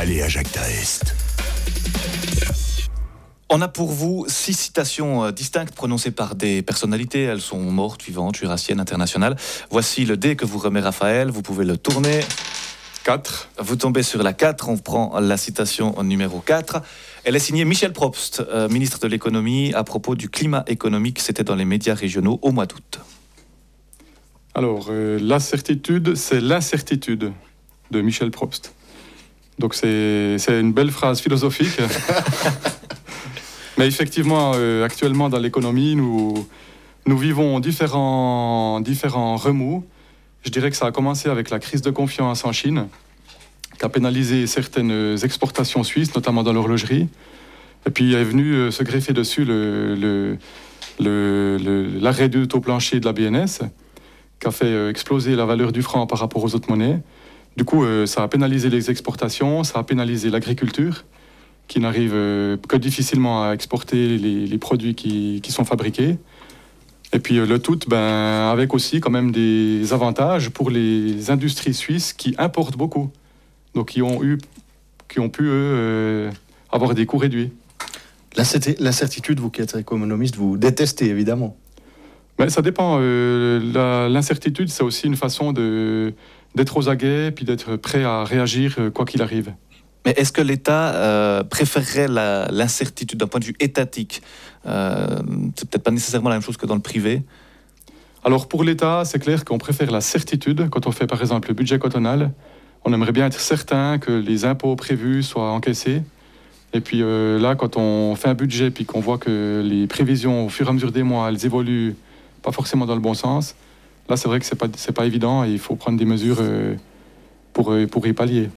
Allez à Jacta Est. On a pour vous 6 citations distinctes prononcées par des personnalités. Elles sont mortes, vivantes, jurassiennes, internationales. Voici le dé que vous remet Raphaël. Vous pouvez le tourner. 4. Vous tombez sur la 4. On prend la citation numéro 4. Elle est signée Michel Probst, ministre de l'économie, à propos du climat économique. C'était dans les médias régionaux au mois d'août. Alors, la certitude, c'est l'incertitude de Michel Probst. Donc, c'est une belle phrase philosophique. Mais effectivement, actuellement, dans l'économie, nous vivons différents remous. Je dirais que ça a commencé avec la crise de confiance en Chine, qui a pénalisé certaines exportations suisses, notamment dans l'horlogerie. Et puis est venu se greffer dessus l'arrêt du taux plancher de la BNS, qui a fait exploser la valeur du franc par rapport aux autres monnaies. Du coup, ça a pénalisé les exportations, ça a pénalisé l'agriculture, qui n'arrive que difficilement à exporter les produits qui sont fabriqués. Et puis le tout, avec aussi quand même des avantages pour les industries suisses qui importent beaucoup. Donc qui ont pu avoir des coûts réduits. L'incertitude, vous qui êtes économiste, vous détestez évidemment. Mais ça dépend. L'incertitude, c'est aussi une façon d'être aux aguets puis d'être prêt à réagir quoi qu'il arrive. Mais est-ce que l'État préférerait l'incertitude d'un point de vue étatique ? C'est peut-être pas nécessairement la même chose que dans le privé. Alors pour l'État, c'est clair qu'on préfère la certitude. Quand on fait par exemple le budget cantonal, on aimerait bien être certain que les impôts prévus soient encaissés. Et puis là, quand on fait un budget puis qu'on voit que les prévisions au fur et à mesure des mois, elles évoluent pas forcément dans le bon sens, là c'est vrai que c'est pas évident et il faut prendre des mesures pour y pallier.